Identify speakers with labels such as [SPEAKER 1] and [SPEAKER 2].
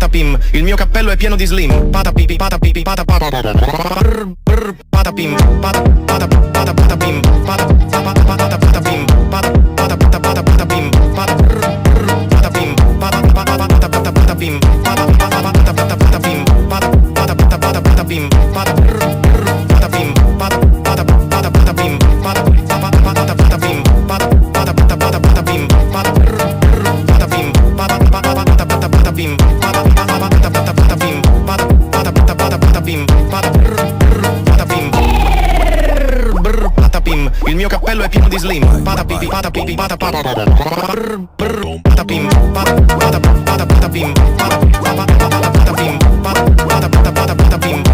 [SPEAKER 1] patapim, il mio cappello è pieno di slim. Patapipi, patapipi, patapim, patapim, patapim, patapim, patapim, patapim, patapim, il mio cappello è pieno di slim. Patapipi, patapipi, patapim, patapim, patapim, patapim, patapim,